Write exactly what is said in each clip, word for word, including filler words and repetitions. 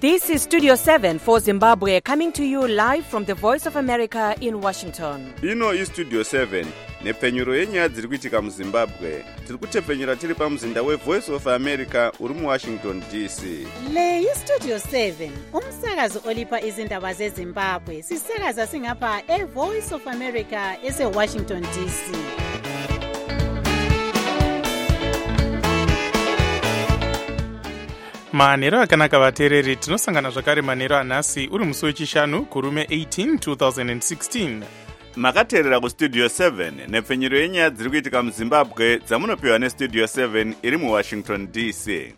This is Studio seven for Zimbabwe, coming to you live from the Voice of America in Washington. Ino is Studio seven. Nepfenyuro yenyaya dziri kuitika muZimbabwe. Tiri kutepfenyura tiri pamuzinda weVoice of America uri muWashington D C. Le iStudio seven, umsakazi olipa izindaba zeZimbabwe. Sisakaza singapha eVoice of America eseWashington D C. manhero akanaka vateereri, tinosangana zvakare manhero anhasi uri musi wechishanu kurume eighteen twenty sixteen. Makateerera kuStudio seven nepfenyuro yenyaya dziri kuitika muZimbabwe dzamunopiwa neStudio seven iri muWashington D C.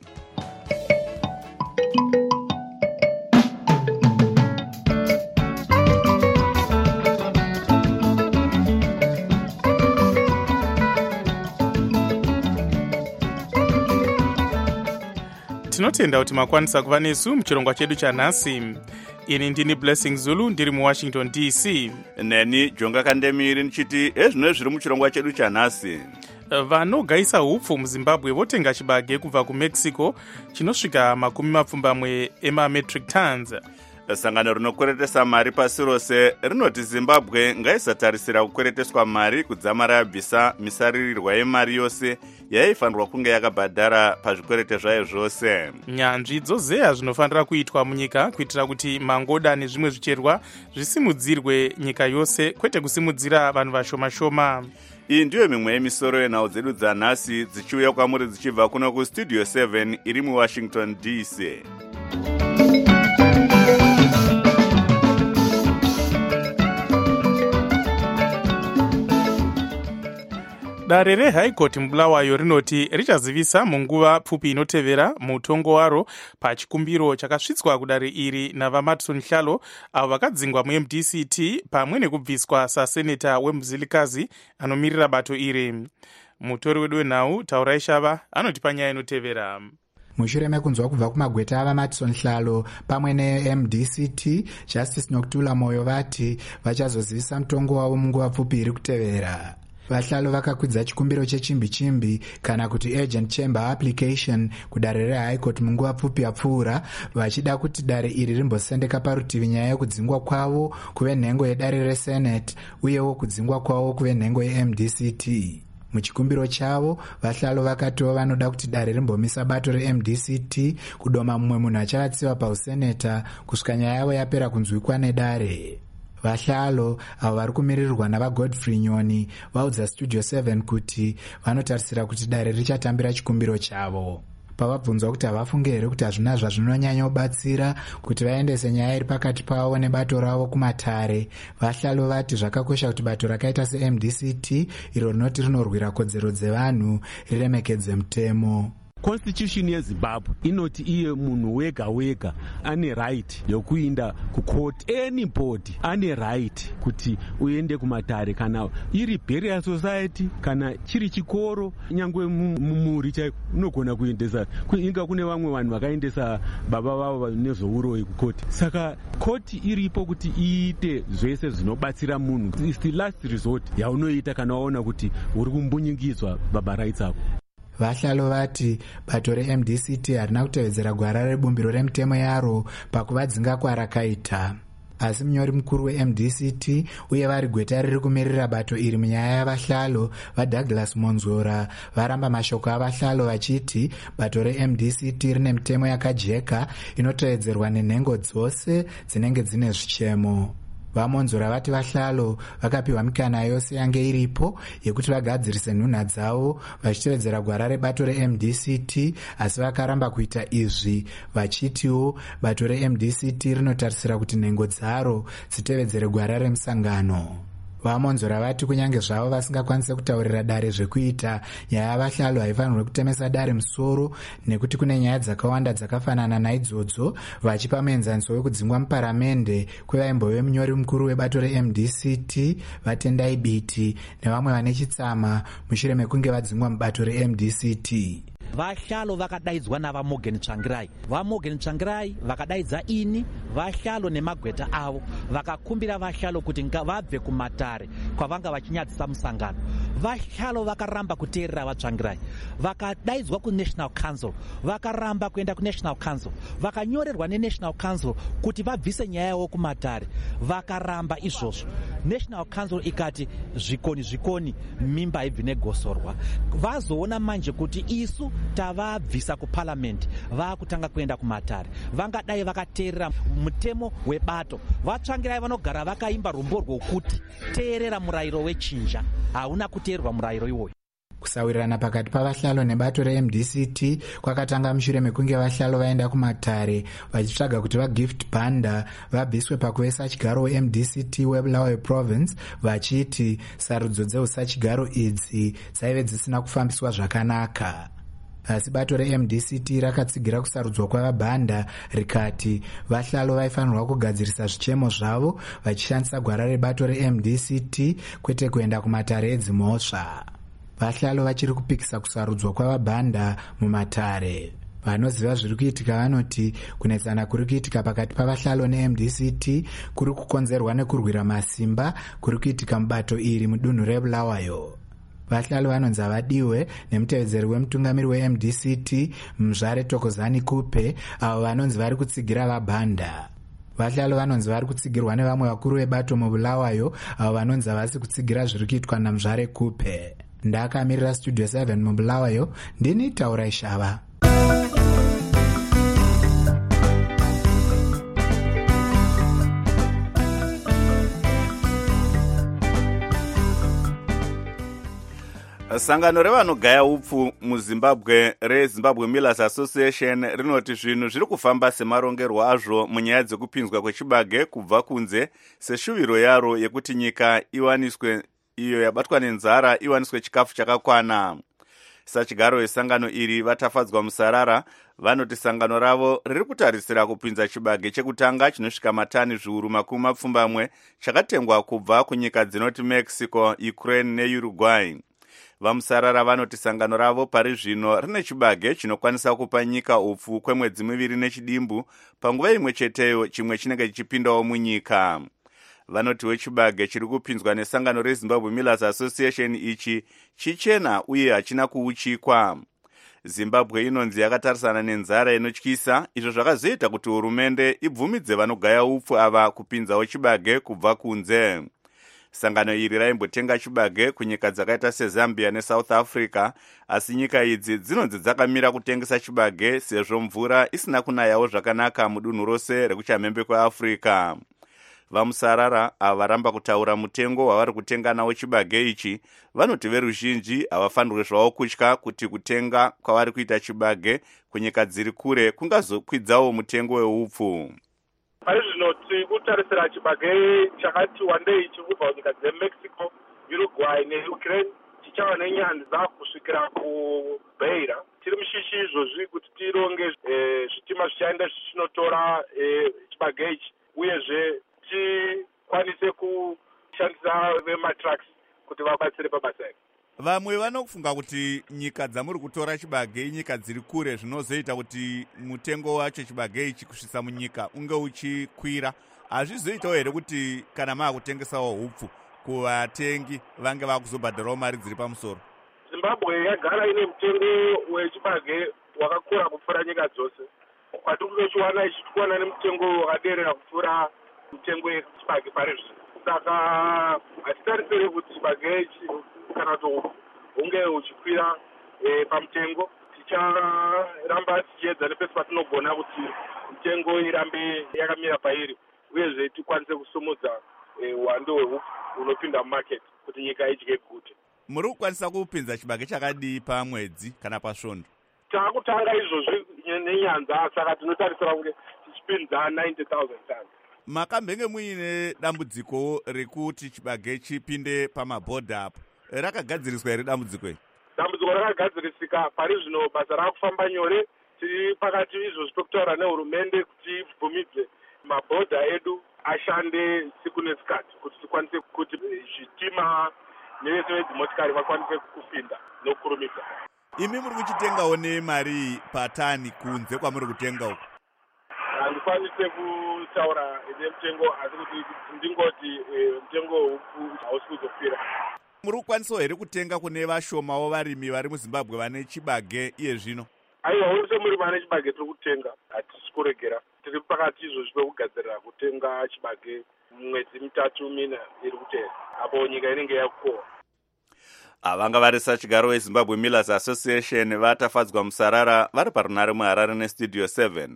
Tinotenda kuti makwanisa kuva nesu muchirongwa chedu chanhasi. Ini ndini Blessing Zulu ndiri muWashington D C. Neni Jonga Kandemiri ndichiti ezvino zviri muchirongwa chedu chanhasi. Vanogaisa hupfu muZimbabwe votenga chibage kubva kuMexico chinosvika makumi mapfumbamwe ema-metric tons. Sangano rinokweretesa mari pasi rose rinoti Zimbabwe ngaisatarisira kukwereteswa mari kudzamara yabvisa misaririrwa yemari yose yaifanirwa kunge yakabhadhara pazvikwerete zvayo zvose. Nyanzvi dzozeya zvinofanira kuitwa munyika kuitira kuti mangoda nezvimwe zvicherwa zvisimudzirwe nyika yose, kwete kusimudzira vanhu vashoma-shoma. Iyi ndiyo mimwe yemisoro yenhau dzedu dzanhasi dzichiuya kwamuri dzichibva kuno kuStudio seven iri muWashington D C. Dare reHigh Court muBulawayo rinoti richazivisa munguva pfupi inotevera mutongo waro pachikumbiro chakasvitswa kudare iri navaMadison Hlalo avo vakadzingwa muM D C T pamwe nekubviswa saseneta weMuzilikazi anomirira bato iri. Mutori wedu wenhau Taurai Shava anotipa nyaya inotevera. Mushure mekunzwa kubva kumagweta avaMadison Hlalo pamwe neM D C T, Justice Nokuthula Moyo vati vachazozivisa mutongo wavo munguva pfupi iri kutevera. Vahlalo vakakwidza chikumbiro chechimbi-chimbi kana kuti urgent chamber application kudare reHigh Court munguva pfupi yapfuura, vachida kuti dare iri rimbosendeka parutivi nyaya yekudzingwa kwavo kuve nhengo yedare reSenate uyewo kudzingwa kwavo kuve nhengo yeM D C T. Muchikumbiro chavo, Vahlalo vakatiwo vanoda kuti dare rimbomisa bato reM D C T kudoma mumwe munhu achavatsiva pauseneta kusvika nyaya yavo yapera kunzwikwa nedare. Vahlalo avo vari kumirirwa navaGodfrey Nyoni vaudza Studio seven kuti vanotarisira kuti dare richatambira chikumbiro chavo. Pavabvunzwa kuti havafunge here kuti hazvina zvazvinonyanya kubatsira kuti vaendese nyaya iri pakati pavo nebato ravo kumatare, Vahlalo vati zvakakosha kuti bato rakaita seM D C T iro rinoti rinorwira kodzero dzevanhu riremekedze mutemo. Constitution yeZimbabwe inoti iye munhu wega wega ane right yokuinda kucourt, anybody ane right kuti uende kumatare, kana iri burial society kana chiri chikoro, nyangwe mumuri chaiko unogona kuendesa. Inga kune vamwe vanhu vakaendesa baba vavo nezvouroyi kucourt. Saka court iripo kuti iite zvese zvinobatsira munhu. It's the last resort yaunoita kana waona kuti uri kumbunyikidzwa baba rights ako. Vahlalo vati bato reM D C T harina kutevedzera gwara rebumbiro remutemo yaro pakuvadzinga kwarakaita. Asi munyori mukuru weM D C T uye vari gweta riri kumirira bato iri munyaya yavahlalo vaDouglas Monzora varamba mashoko avahlalo vachiti bato reM D C T rine mitemo yakajeka inotevedzerwa nenhengo dzose dzinenge dzine zvichemo. VaMonzora vati Vahlalo vakapiwa mikana yose yange iripo yekuti vagadzirise nhunha dzavo vachitevedzera gwara rebato reM D C T, asi vakaramba kuita izvi vachitiwo bato reM D C T rinotarisira kuti nhengo dzaro dzitevedzere gwara remusangano. VaMonzora vati kunyange zvavo vasingakwanise kutaurira dare zvekuita, nyaya yavahlalo haifanirwe kutemesa dare musoro nekuti kune nyaya dzakawanda dzakafanana naidzodzo, vachipa muenzaniso wekudzingwa muparamende kwevaimbo vemunyori mukuru webato reM D C T Vatendai Biti nevamwe vane chitsama mushure mekunge vadzingwa mubato reM D C T. Vahlalo vakadaidzwa navaMorgan Tsvangirai. VaMorgan Tsvangirai vakadaidza ini, Vahlalo nemagweta avo vakakumbira Vahlalo kuti vabve kumatare kwavanga vachinyadzisa musangano. vahlalo vakaramba kuteerera vatsvangirai, vakadaidzwa kunational council, vakaramba kuenda kunational council, vakanyorerwa nenational council kuti vabvise nyaya yavo kumatare, vakaramba izvozvo. National council ikati zvikoni zvikoni mimba haibvi negosorwa. Vazoona manje kuti isu tavabvisa kuparliament, vakutanga kuenda kumatare, vangadai vakateerera mutemo webato. Vatsvangirai vanogara vakaimba rumbo rwokuti teerera murayiro wechinja, hauna kuteererwa murayiro iwoyo. Kusawirirana pakati pavahlalo nebato re-M D C T kwakatanga mushure mekunge vahlalo vaenda kumatare vachitsvaga kuti vagift banda vabviswe pakuvesachigaro we-M D C T weBulawayo province, vachiti sarudzo dzeusachigaro idzi dzaive dzisina kufambiswa zvakanaka. Asi bato re-M D C T rakatsigira kusarudzwa kwavabhanda rikati vahlalo vaifanirwa kugadzirisa zvichemo zvavo vachishandisa gwara rebato re-M D C T kwete kuenda kumatare edzimhosva. Vahlalo vachiri kupikisa kusarudzwa kwavabhanda mumatare. Vanoziva zviri kuitika vanoti kunetsana kuri kuitika pakati pavahlalo ne-M D C T kuri kukonzerwa nekurwira masimba kuri kuitika mubato iri mudunhu reBulawayo. Vahlalo vanonzi havadiwe nemutevedzeri wemutungamiri we-M D C T Muzvare Tokozani Kupe, avo vanonzi vari kutsigira vabhanda. Vahlalo vanonzi vari kutsigirwa nevamwe vakuru vebato muBulawayo, avo vanonzi havasi kutsigira zviri kuitwa naMuzvare Kupe. Ndakamirira Studio seven muBulawayo, ndini Taurai Shava. Sangano revanogaya upfu muZimbabwe reZimbabwe Millers Association rinoti zvinhu zviri kufamba semarongerwo azvo munyaya dzekupinzwa kwechibage kubva kunze seshuviro yaro yekuti nyika iwaniswe iyo yabatwa nenzara iwaniswe chikafu chakakwana. Sachigaro wesangano iri vatafadzwa musarara vanoti sangano ravo riri kutarisira kupinza chibage chekutanga chinosvika matani zviuru makumi mapfumbamwe chakatengwa kubva kunyika dzinoti Mexico, Ukraine neUruguay. Vamusarara vanoti sangano ravo pari zvino rine chibage chinokwanisa kupa nyika upfu kwemwedzi miviri nechidimbu, panguva imwe cheteyo chimwe chinenge chichipindawo munyika. Vanoti wechibage chiri kupinzwa nesangano reZimbabwe Millers Association ichi chichena uye hachina kuuchikwa. Zimbabwe inonzi yakatarisana nenzara inotyisa, izvo zvakazoita kuti hurumende ibvumidze vanogaya upfu ava kupinzawo chibage kubva kunze. Sangano iri raimbotenga chibage kunyika dzakaita seZambia neSouth Africa, asi nyika idzi dzinonzi dzakamira kutengesa chibage sezvo mvura isina kunayawo zvakanaka mudunhu rose rekuchamhembe kweAfrica. Vamusarara avaramba kutaura mutengo wavari kutenga nawo chibage ichi, vanoti veruzhinji havafanirwe zvavo kutya kuti kutenga kwavari kuita chibage kunyika dziri kure kungazokwidzawo mutengo weupfu. Paizvino tiri kutarisira chibage chakati wandei chirikubva kunyika dzeMexico, Uruguay neUkraine chichava nenyanza kusvikira kuBeira. Tiri mushishi izvozvi kuti tironge zvitima zvichaenda zvichinotora chibage ichi, uyezve tikwanise kushandisa vematraks kuti vabatsire pabasa iri. Vamwe vanofunga kuti nyika dzamuri kutora chibage nyika dziri kure zvinozoita kuti mutengo wacho chibage ichi kusvitsa munyika unge uchikwira. Hazvizoitawo here kuti kana maakutengesawo upfu kuvatengi vange vakuzobhadharawo mari dziri pamusoro? Zimbabwe yagara ine mutengo wechibage wakakura kupfuura nyika dzose. Kwatiri kunochiwana ichi tikuwana nemutengo wakaderera kupfuura mutengo wechibage pari zvino. Saka hatitarisire kuti chibage ichi kana kuti hunge uchikwira e, pamutengo. Ticharamba tichiedza nepese patinogona kuti mutengo irambe yakamira pairi, uyezve tikwanise kusumudza uwandu e, hwehupfu unopinda mumarket kuti nyika idye gute. Muri kukwanisa kupinza chibage chakadii pamwedzi kana pasvondo? Takutanga izvozvi nenyanza, saka tinotarisira kunge tichipinza ninety thousand tons. Makambenge muine dambudziko rekuti chibage chipinde pamabhodha apo, rakagadziriswa here dambudziko iri? Dambudziko rakagadzirisika, pari zvino basa rakufamba nyore. Tiri pakati izvozvi pekutaura nehurumende kuti ibvumidze mabhodha edu ashande siku nesikati kuti tikwanise kuti zvitima nevese vedzimotikari vakwanise kupinda nokurumidza. Imi muri kuchitengawo nemari patani kunze kwamuri kutenga uku? Handikwanise kutaura nemutengo, asi kuti ndingoti mutengo hausi kuzokwira. muri kukwanisawo here kutenga kune vashomawo varimi vari muzimbabwe vane chibage iye zvino? aiwa ose muri vane chibage tiri kutenga, hatisi kuregera. Tiri pakati izvo zvino kugadzirira kutenga chibage mwedzi mitatu mina iri kutera, apo nyika inenge yakukohwa. Avanga vari sachigaro weZimbabwe Millers Association vatafadzwa musarara vari parunare muHarare nestudio seven.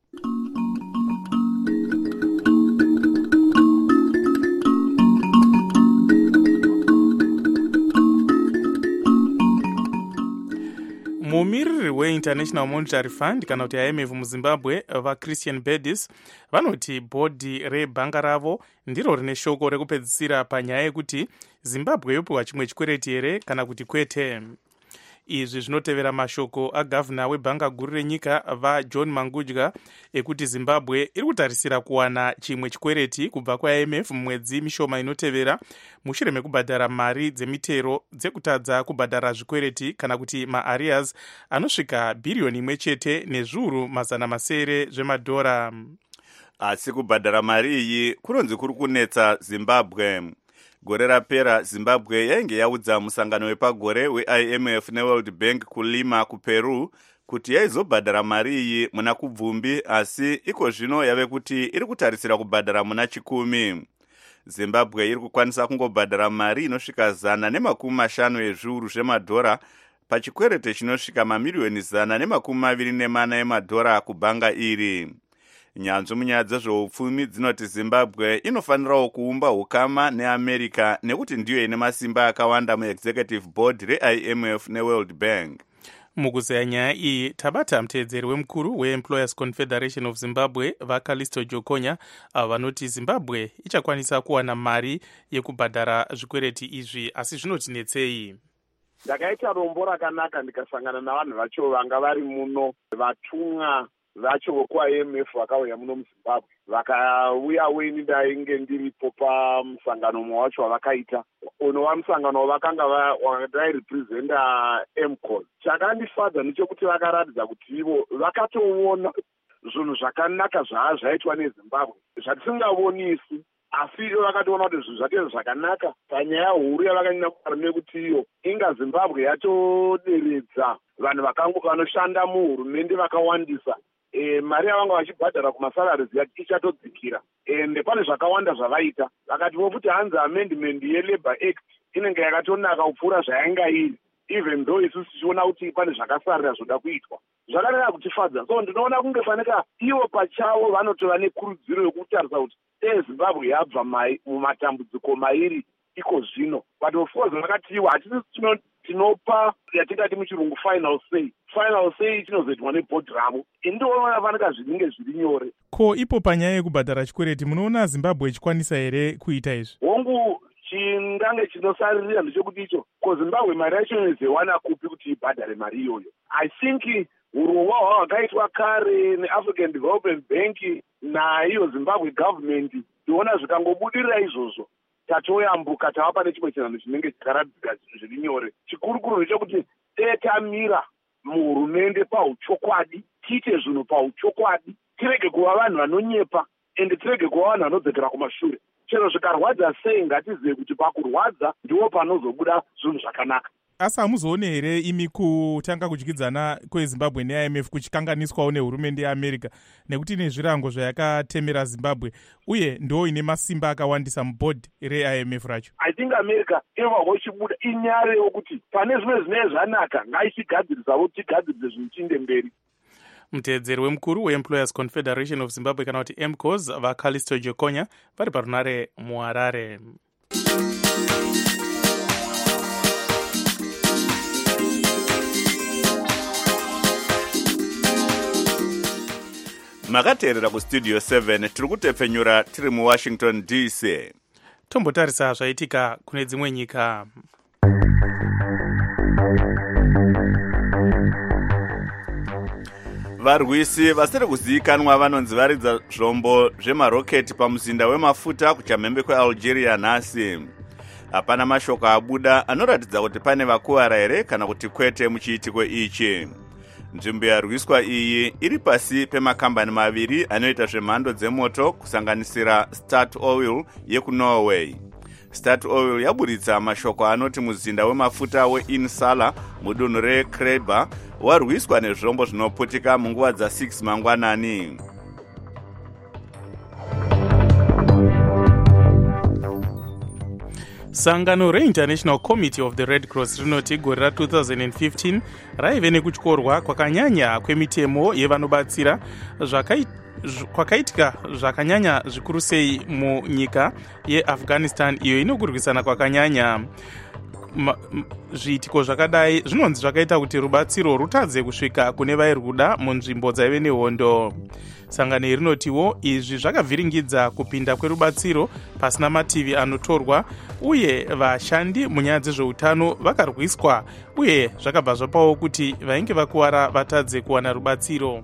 mumiriri weInternational Monetary Fund kana kuti I M F muZimbabwe vaChristian Bedis vanoti bhodhi rebhanga ravo ndiro rine shoko rekupedzisira panyaya yekuti Zimbabwe yopiwa chimwe chikwereti here kana kuti kwete. Izvi zvinotevera mashoko agavhuna webhanga guru renyika vaJohn Mangudya ekuti Zimbabwe iri kutarisira kuwana chimwe chikwereti kubva kwa I M F mumwedzi mishoma inotevera mushure mekubhadhara mari dzemitero dzekutadza kubhadhara zvikwereti kana kuti maarias anosvika bhiriyoni imwe chete nezviuru mazana masere zvemadhora. Asi kubhadhara mari iyi kunonzi kuri kunetsa Zimbabwe. Gore rapera Zimbabwe yainge yaudza musangano wepagore weI M F neWorld Bank kulima kuPeru kuti yaizobhadhara mari iyi muna kubvumbi, asi iko zvino yave kuti iri kutarisira kubhadhara muna chikumi. Zimbabwe iri kukwanisa kungobhadhara mari inosvika zana nemakumi mashanu ezviuru zvemadhora pachikwerete chinosvika mamiriyoni zana nemakumi maviri nemana emadhora kubhanga iri. Nyanzvi munyaya dzezveupfumi dzinoti Zimbabwe inofanirawo kuumba hukama neAmerica nekuti ndiyo ine masimba akawanda muexecutive board reI M F neWorld Bank. Mukuzeya nyaya iyi tabata mutedzeri wemukuru weEmployers Confederation of Zimbabwe vaCalisto Jokonya avo vanoti Zimbabwe ichakwanisa kuwana mari yekubhadhara zvikwereti izvi, asi zvinotinetsei. Ndakaita rombo rakanaka ndikasangana navanhu vacho vanga vari muno, vatumwa vacho vokwa I M F vakauya muno muZimbabwe, vakauya weni ndainge ndiripo pamusangano mumwe wacho wavakaita. Unova musangano wavakanga vakadairepresenta M C O S. Chakandifadza ndechekuti vakaratidza kuti ivo vakatoona zvinhu zvakanaka zvaa zvaitwa neZimbabwe zvatisingavonisi, asi ivo vakatoona kuti zvinhu zvake zvakanaka panyaya huru yavakanyanya kufarime kuti iyo inga Zimbabwe yatoderedza vanhu vanoshanda muhurumende vakawandisa. E, mari yavanga vachibhadhara kumasalaries ichatodzikira, ende pane zvakawanda zvavaita. Vakati vokuti hanzi amendment yeLabour Act inenge yakatonaka kupfuura zvainga iri, even though isusu tichiona kuti pane zvakasarira zvoda kuitwa. Zvakanaka kutifadza. So ndinoona kunge faneka ivo pachavo vanotova nekurudziro yokutarisa kuti e Zimbabwe yabva mumatambudziko mairi iko zvino, but of course vakati ivo hatisi tinopa yatingati muchirungu final say. Final say chinozoitwa nebhodhi ravo. Indiona vanaka zvinenge zviri nyore. Ko ipo panyaya yekubhadhara chikwereti munoona Zimbabwe ichikwanisa here kuita izvi? Hongu chingange chinosaririra ndechekuti icho ko Zimbabwe mari yacho inozowana kupi kuti ibhadhare mari iyoyo. I think urongwa hwakaitwa kare neAfrican Development Bank naiyo Zimbabwe government ndiona zvikangobudirira izvozvo tatoyambuka tava pane chimwe chinhu chinenge chikaradzika zviri nyore. Chikurukuru ndechekuti tetamira muhurumende pauchokwadi, tiite zvinhu pauchokwadi, tirege kuva vanhu vanonyepa ende tirege kuva vanhu vanodzokera kumashure. Chero zvikarwadza sei ngatizive kuti pakurwadza ndiwo panozobuda zvinhu zvakanaka. Asi hamuzoone here imi kutanga kudyidzana kweZimbabwe neI M F kuchikanganiswawo nehurumende yeAmerica nekuti ine zvirango zvayakatemera Zimbabwe uye ndo ine masimba akawandisa mubhodhi reI M F racho? I think America eva vochibuda inyare yokuti pane zvimwe zvinenge zvanaka ngaichigadzirisawo tigadzirise zvinhu chiende mberi. Mutedzeri wemukuru weEmployers Confederation of Zimbabwe kana kuti M C O S vaCalisto Jokonya vari parunare muHarare. Makateerera kustudio seven tiri kutepfenyura tiri muWashington D C. Tombotarisa zvaitika kune dzimwe nyika. Varwisi vasiri kuzivikanwa vanonzi varidza zvombo zvemaroketi pamuzinda wemafuta kuchamhembe kweAlgeria nhasi. Hapana mashoko abuda anoratidza kuti pane vakuwara here kana kuti kwete muchiitiko ichi. Nzvimbo yarwiswa iyi iri pasi pemakambani maviri anoita zvemhando dzemoto kusanganisira Start Oil yekuNorway. Statoil yaburitsa mashoko anoti muzinda wemafuta weinsala mudunhu rekreiber warwiswa nezvombo zvinoputika munguva dza6 mangwanani. Sangano reInternational Committee of the Red Cross rinoti gore ra two thousand fifteen raive nekutyorwa kwakanyanya kwemitemo yevanobatsira kwakaitika zvakanyanya zvikuru sei munyika yeAfghanistan iyo inokurwisana kwakanyanya. Zviitiko zvakadai zvinonzi zvakaita kuti rubatsiro rutadze kusvika kune vairi kuda munzvimbo dzaive nehondo. Sangano rinotiwo izvi zvakavhiringidza kupinda kwerubatsiro pasina mativi anotorwa uye vashandi munyaya dzezveutano vakarwiswa uye zvakabva zvapawo kuti vainge vakuwara vatadze kuwana rubatsiro.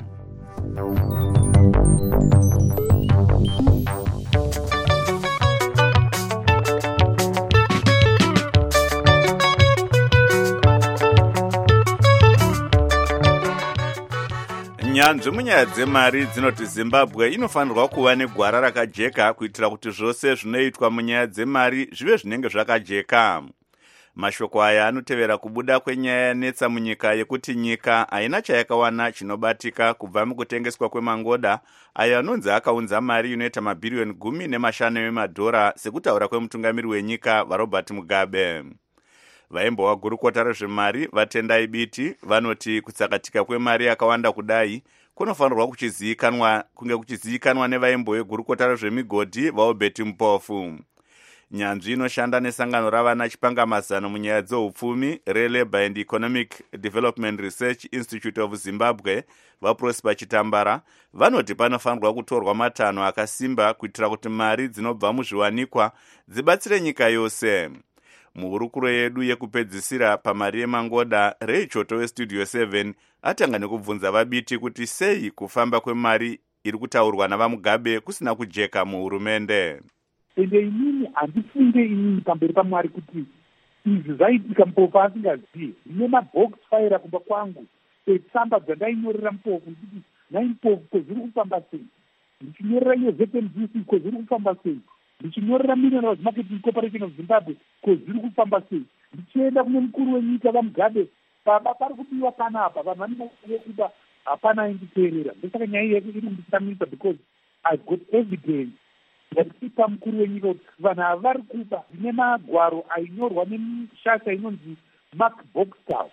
Nyanzvi munyaya dzemari dzinoti Zimbabwe inofanirwa kuva negwara rakajeka kuitira kuti zvose zvinoitwa munyaya dzemari zvive zvinenge zvakajeka. Mashoko aya anotevera kubuda kwenyaya yanetsa munyika yekuti nyika haina chayakawana chinobatika kubva mukutengeswa kwemangoda ayo anonzi akaunza mari inoita mabhiriyoni gumi nemashanu emadhora sekutaura kwemutungamiri wenyika vaRobert Mugabe. Vaimbowa gurukota rezvemari vatendai biti vanoti kutsakatika kwemari yakawanda kudai kunofanirwa kuchizivikanwa kunge kuchizivikanwa nevaimbo vegurukota rezvemigodhi vaObeti Mpofu. Nyanzvi inoshanda nesangano ravana chipangamazano munyaya dzeupfumi reLabour and Economic Development Research Institute of Zimbabwe vaProsper Chitambara vanoti panofanirwa kutorwa matanho akasimba kuitira kuti mari dzinobva muzviwanikwa dzibatsire nyika yose. Muhurukuro yedu yekupedzisira pamari yemangoda, Ray Choto weStudio seven atanga nekubvunza vabiti kuti sei kufamba kwemari iri kutaurwa navaMugabe kusina kujeka muhurumende. Ende inini handifunge inini pamberi paMwari kuti izvi zvaitika Mpofu asingazivi. Ndine mabox fire kumba kwangu etsamba dzandainyorera Mpofu ndikuti nai Mpofu kwezviri kufamba sei, ndichinyorera iyo Z M D C kwezviri kufamba sei, ndichinyorera Minerals Marketing Corporation of Zimbabwe kwezviri kufamba sei, ndichienda kune mukuru wenyika vaMugabe baba pari kudiwa panapa vanhu vanenge kuda hapana ainditeerera. Ndosaka nyaya iyi iri kunditsamisa because I got evidence yakuipa mukuru wenyika kuti vanhu ava vari kuba zvine magwaro ainyorwa neshasha inonzi Mark Boxtel,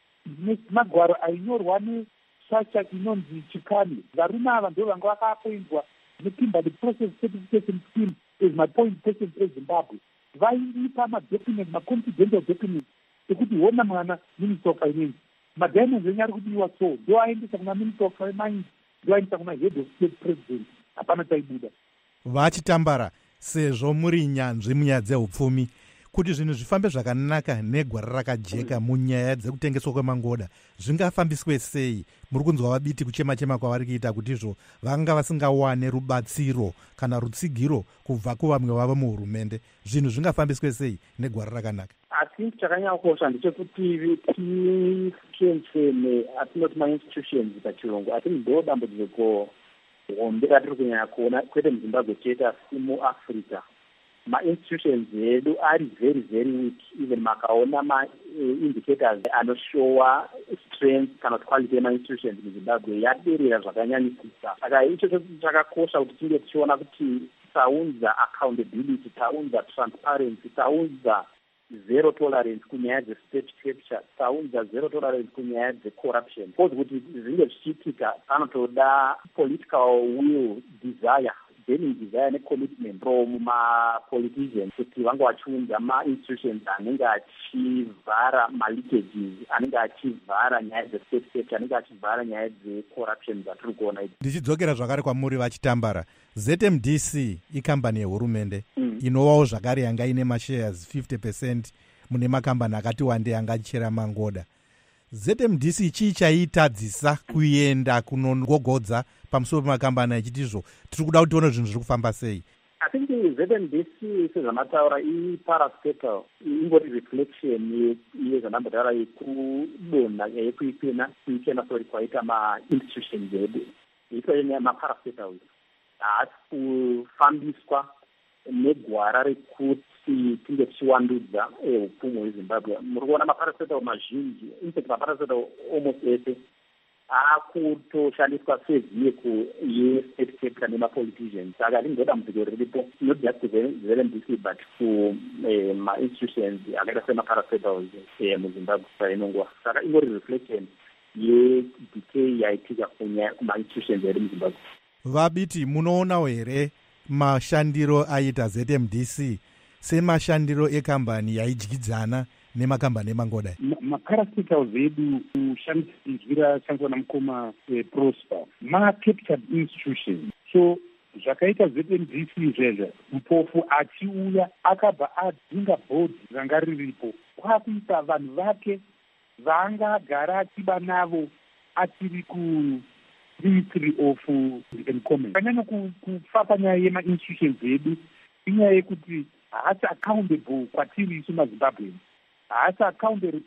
magwaro ainyorwa neshasha inonzi Chikani. Varume ava ndo vanga vakaappointwa neKimberley Process Certification Scheme as my point person eZimbabwe. Vaiipa madocument, maconfidential documents ekuti hona mwana Minister of Finance madiamonds enyu ari kudiwa so ndo aendesa kuna Minister of Finance, ndo aendesa kuna Head of State President. Hapana taibuda. Vachitambara, sezvo muri nyanzvi munyaya dzeupfumi, kuti zvinhu zvifambe zvakanaka negwara rakajeka munyaya dzekutengeswa kwemangoda zvingafambiswe sei? Muri kunzwa vabiti kuchema-chema kwavari kuita kuti izvo vanga vasingawane rubatsiro kana rutsigiro kubva kuvamwe vavo muhurumende. Zvinhu zvingafambiswe sei negwara rakanaka? Asi chakanyakosha ndechekuti titransfeme atinoti ma-institutions pachirungu ati ndo dambudziko hombe ratiri kunyanya kuona kwete muZimbabwe chete asi muAfrica. Ma-institutions edu ari very very weak. Even makaona ma-indicators uh, anoshowa strength kana quality yema-institutions muZimbabwe yaderera zvakanyanyisisa. Saka icho chakakosha kuti tinge tichiona kuti taunza accountability, taunza transparency, taunza zero tolerance kunyaya dzestate capture, taunza zero tolerance kunyaya dzecorruption. Because kuti zvinge zvichiitika panotoda political will, desire, burning desire necommitment from ma-politicians kuti vange vachiunza ma-institutions anenge achivhara ma-leakages, anenge achivhara nyaya dzestate capture, anenge achivhara nyaya dzecorruption dzatiri kuona idzi. Ndichidzokera zvakare kwamuri Vachitambara, Z M D C ikambani yehurumende mm. inovawo zvakare yanga ine mashares fifty percent mune makambani akati wandei angachera mangoda. Z M D C chii chaitadzisa kuenda kunogogodza pamusoro pemakambani echiti izvo tiri kuda kuti tione zvinhu zviri kufamba sei? I think Z M D C sezvamataura iparastatal ingori reflection yezvanambotaura yekudonha yekuipena kuikena sori kwaita ma-institutions edu ito maparastatal haasi kufambiswa negwara rekuti tinge tichiwandudza upfumi hwezimbabwe. Muri kuona maparacetamol mazhinji, infact maparacetamol almost ese akutoshandiswa sevhiku yestate capital nemapoliticians. Saka hatingi dambudziko riripo, not just kuZera M D C but kuma-institutions akaita semaparacetamol muzimbabwe painonguva. Saka ingori reflection yedecay yaitika kuma-institutions eri muzimbabwe. Vabiti, munoona here mashandiro aita Z M D C semashandiro ekambani yaidyidzana nemakambani emangodai? Maparacetamol edu kushandisira shandiswa namukoma Prosper ma-capital institutions. So zvakaita Z M D C izvezvo, mupofu achiuya akabva adzinga bhodhi ranga riripo kwakuisa vanhu vake vanga agara achiba navo achiri ku Ministry of Commerce. Kanyanya kufa panyaya yema-institutions edu inyaya yekuti haasi accountable kwatiri isu maZimbabwe, haasi accountable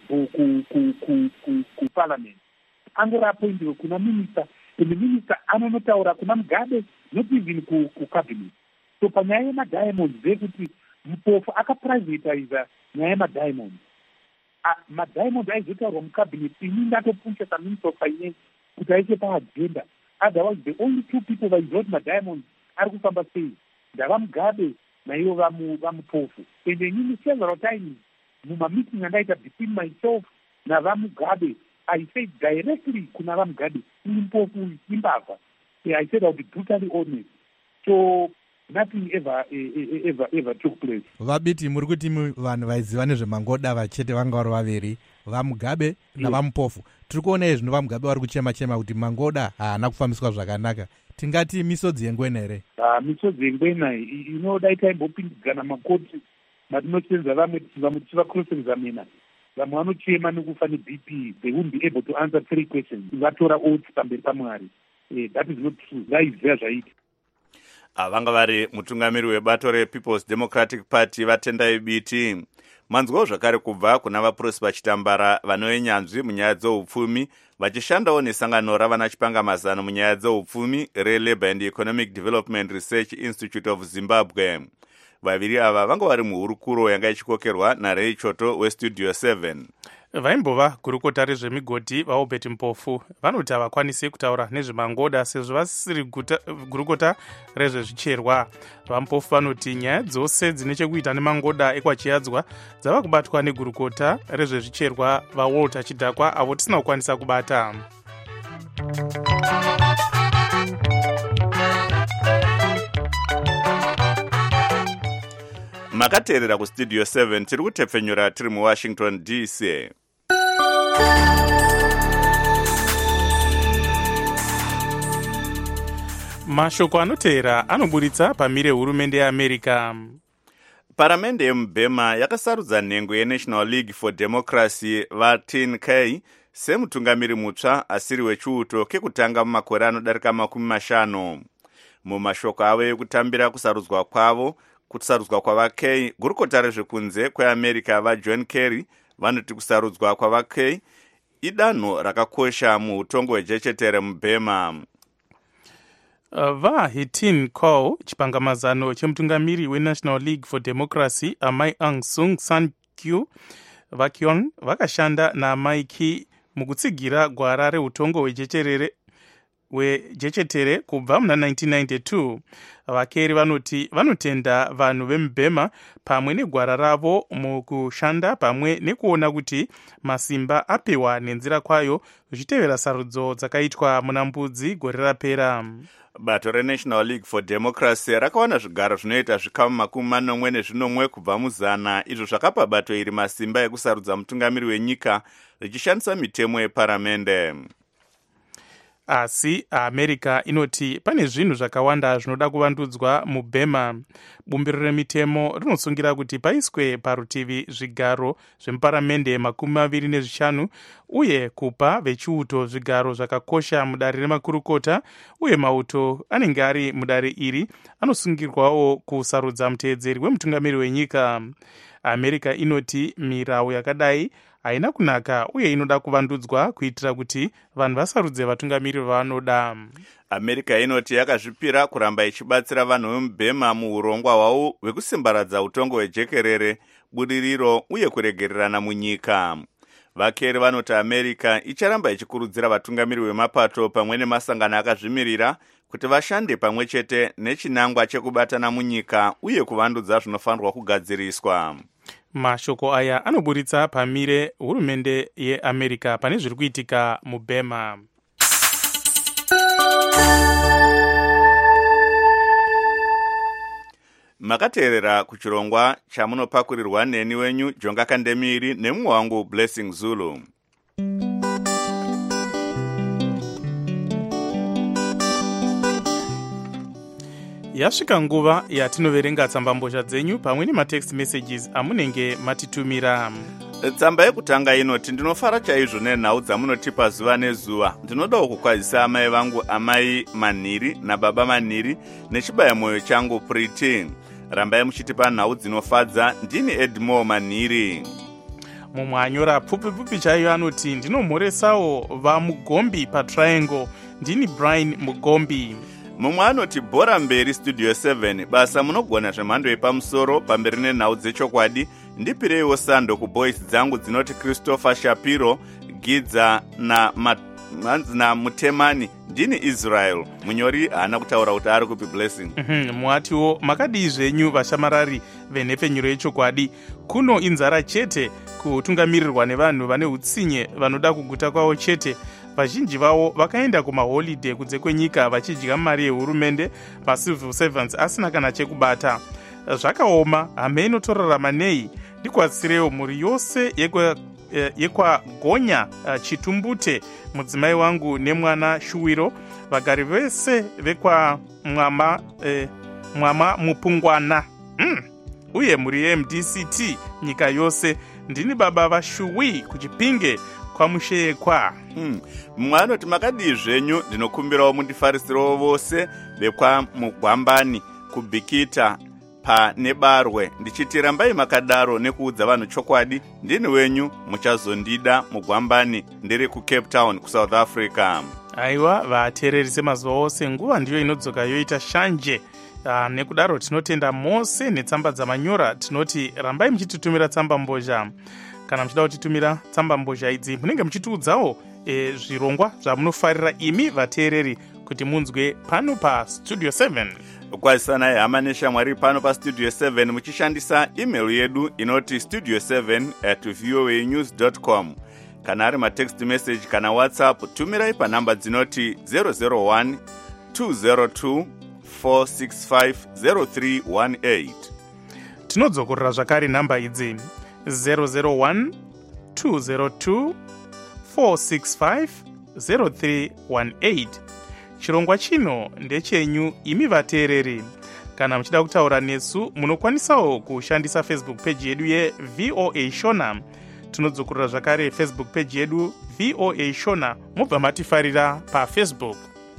kuparliament. Angori appointiwe kuna minister, and the minister anonotaura kuna Mugabe, not even kucabinet. So panyaya yema-diamonds zekuti mupofu akaprivatiza nyaya yema-diamonds. Ma-diamonds aizotaurwa mucabinet, ini ndatopuncha saminister of finance kuti aise paagenda. Otherwise the only two people vaizoti ma-diamonds ari kufamba sei ndava Mugabe naivo vamupofu. And inini several times mumameeting andaita between myself navamugabe, I said directly kuna vamugabe, ini mupofu imbavha. I said I'll be brutally honest. So nothing ever ever ever took place. Vabiti, muri kuti vanhu vaiziva nezvemangoda vachete vanga vari vaviri, vamugabe navamupofu. Tiri kuona izvino vamugabe vari kuchema chema kuti mangoda haana kufambiswa zvakanaka. Tingati misodzi yengwena here? Ah, misodzi yengwena inoda itaimbopindidzana makoti matinotenza vamwe vamwe tichivacross examiner. Vamwe vanochema nekufa neB P. They won't be able to answer three questions. Vatora oath pamberi paMwari. That is not true. Vaiziva zvaiti. Vanga vari mutungamiri webato rePeople's Democratic Party Vatendai Biti. Manzwawo zvakare kubva kuna vaProsper Chitambara vanoenyanzvi munyaya dzeupfumi vachishandawo nesangano ravana chipangamazano munyaya dzeupfumi reLabour and Economic Development Research Institute of Zimbabwe. Vaviri ava vanga vari muhurukuro yanga ichikokerwa naRay Choto weStudio seven. Vaimbova gurukota rezvemigodi vaObert Mpofu vanoti havakwanisi kutaura nezvemangoda sezvo vasiri gurukota rezvezvicherwa. VaMpofu vanoti nyaya dzose dzine chekuita nemangoda ekwachiyadzwa dzava kubatwa negurukota rezvezvicherwa vaWalter Chidhakwa avo tisina kukwanisa kubata. Makateerera kuStudio seven tiri kutepfenyura tiri muWashington D C. Mashoko anoteera anoburitsa pamire hurumende yeAmerica. Paramende yemuBhema yakasarudza nhengo yeNational League for Democracy vaTin Kay semutungamiri mutsva asiri wechiuto kekutanga mumakore anodarika makumi mashanu. Mumashoko avo ekutambira kusarudzwa kwavo kusarudzwa kwavaKay, gurukota rezvekunze kweAmerica vaJohn Kerry vanoti kusarudzwa kwavaKay idanho rakakosha muutongo hwejechetere muBhema. Uh, vaHetin Kau, chipangamazano chemutungamiri weNational League for Democracy Amai Aung San Suu Kyi vakyon vakashanda naAmai Kyi mukutsigira gwara reutongo hwejecherere wejechetere kubva muna nineteen ninety-two. VaKerry vanoti vanotenda vanhu vemuBhema pamwe negwara ravo mukushanda pamwe nekuona kuti masimba apiwa nenzira kwayo zvichitevera sarudzo dzakaitwa muna Mbudzi gore rapera. Bato reNational League for Democracy rakawana zvigaro zvinoita zvikamu makumi manomwe nezvinomwe kubva muzana, izvo zvakapa bato iri masimba ekusarudza mutungamiri wenyika richishandisa mitemo yeparamende. Asi America inoti pane zvinhu zvakawanda zvinoda kuvandudzwa muBhema. Bumbiro remitemo rinosungira kuti paiswe parutivi zvigaro zvemuparamende makumi maviri nezvishanu uye kupa vechiuto zvigaro zvakakosha mudare remakurukota, uye mauto anenge ari mudare iri anosungirwawo kusarudza muteedzeri wemutungamiri wenyika. America inoti mirau yakadai haina kunaka uye inoda kuvandudzwa kuitira kuti vanhu vasarudze vatungamiri vavanoda. America inoti yakazvipira kuramba ichibatsira vanhu vemubhema muurongwa hwavo hwekusimbaradza utongo hwejekerere, budiriro uye kuregererana munyika. Vakeri vanoti America icharamba ichikurudzira vatungamiri vemapato pamwe nemasangano akazvimirira kuti vashande pamwe chete nechinangwa chekubatana munyika uye kuvandudza zvinofanirwa kugadziriswa. Mashoko aya anoburitsa pamire hurumende yeAmerica pane zviri kuitika muBurma. Makateerera kuchirongwa chamunopakurirwa neni wenyu Jonga Kandemiri nemumwe wangu Blessing Zulu. Yasvika nguva yatinoverenga tsambambozha dzenyu pamwe nematext messages amunenge matitumira. Tsamba yekutanga inoti ndinofara chaizvo nenhau dzamunotipa zuva nezuva. Ndinodawo kukwazisa amai vangu amai Manhiri nababa Manhiri nechibaya moyo changu Priti. Rambai muchitipa nhau dzinofadza. Ndini Edmore Manhiri. Mumwe anyora pfupi pfupi chaiyo anoti ndinomhoresawo vaMugombi paTriangle. Ndini Brian Mugombi. Mumwe anoti bhora mberi Studio seven, basa munogona zvemhando yepamusoro pamberi nenhau dzechokwadi. Ndipireiwo sando kuboys dzangu dzinoti Christopher Shapiro, Gidza na Manzi na Mutemani. Ndini Israel. Munyori haana kutaura kuti ari kupi Blessing. Mhm, mwatiwo makadii zvenyu vashamarari venhepfenyuro yechokwadi. Kuno inzara chete kutungamirirwa nevanhu vane utsinye vanoda kuguta kwavo chete. Vazhinji vavo vakaenda kumaholiday kunze kwenyika vachidya mari yehurumende, macivil servants asina kana chekubata. Zvakaoma, hame inotorarama nei? Ndikwatsirewo mhuri yose yekwa yekwa Gonya Chitumbute, mudzimai wangu nemwana Shuwiro, vagari vese vekwa Mwama eh, Mwama Mupungwana. Mm. Uye mhuri ye M D C T nyika yose. Ndini baba vaShuwi kuchipinge kwamushekwa. Hmm. Mumwe anoti makadii zvenyu, ndinokumbirawo mundifarisirewo vose vekwa Mugwambani kubhikita pa nebarwe. Ndichiti rambai makadaro nekuudza vanhu chokwadi. Ndini wenyu muchazondida Mugwambani, ndiri kuCape Town kuSouth Africa. Aiwa, vateereri semazuva ose nguva ndiyo inodzoka yoita shanje. Uh, nekudaro tinotenda mose netsamba dzamanyora. Tinoti rambai muchititumira tsamba mbozha. Kana muchida kutitumira tsamba mbozha idzi munenge muchitiudzawo e, zvirongwa zvamunofarira imi vateereri kuti munzwe pano pa Studio seven. Kwazisana hama neshamwari pano pa Studio seven muchishandisa email yedu inoti studio seven at voa news dot com. Kana ari matext message kana WhatsApp tumirai pa namba dzinoti zero zero one two zero two four six five zero three one eight. Tinodzokorera zvakare namba idzi zero zero one two zero two four six five zero three one eight. Chirongwa chino ndechenyu imi vateereri. Kana muchida kutaura nesu munokwanisawo kushandisa Facebook page yedu ye V O A Shona. Tinodzokorera zvakare Facebook page yedu V O A Shona, mubva matifarira pa Facebook.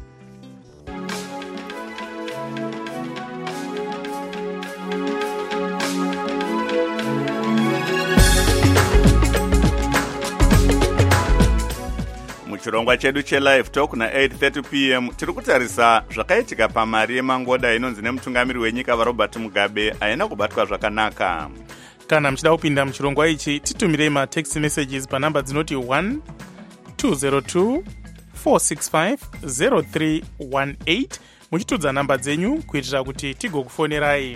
Chirongwa chedu chelive talk na eight thirty p m tiri kutarisa zvakaitika pamari yemangoda inonzi nemutungamiri wenyika vaRobert Mugabe haina kubatwa zvakanaka. Kana muchida kupinda muchirongwa ichi titumirei matext messages panamba dzinoti one two zero two four six five zero three one eight muchitudza namba dzenyu kuitira kuti tigokufonerai.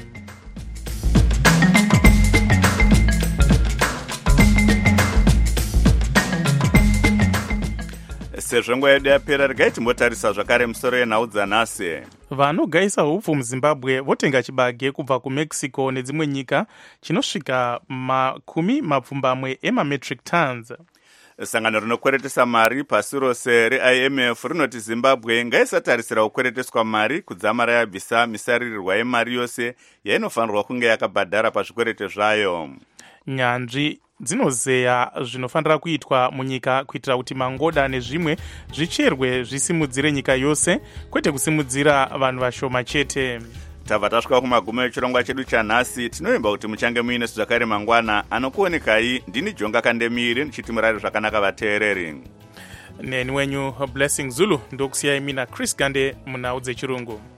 Sezvo nguva yedu yapera, regai timbotarisa zvakare musoro yenhau dzanhasi. Vanogaisa hupfu muZimbabwe votenga chibage kubva kuMexico nedzimwe nyika chinosvika makumi mapfumbamwe emametric tons. Sangano rinokweretesa mari pasi rose reI M F rinoti Zimbabwe ngaisatarisira kukwereteswa mari kudzamara yabvisa misaririrwa yemari yose yainofanirwa kunge yakabhadhara pazvikwerete zvayo. Nyanzvi dzinozeya zvinofanira kuitwa munyika kuitira kuti mangoda nezvimwe zvicherwe zvisimudzire nyika yose, kwete kusimudzira vanhu vashoma chete. tabva tasvika kumagumo echirongwa chedu chanhasi. Tinoimba kuti muchange muine zvakare mangwana. Anokuonekai ndini Jonga Kandemiri ndichiti murari zvakanaka vateereri. Neni wenyu Blessing Zulu ndokusiyai mina Chris Gande munhau dzechirungu.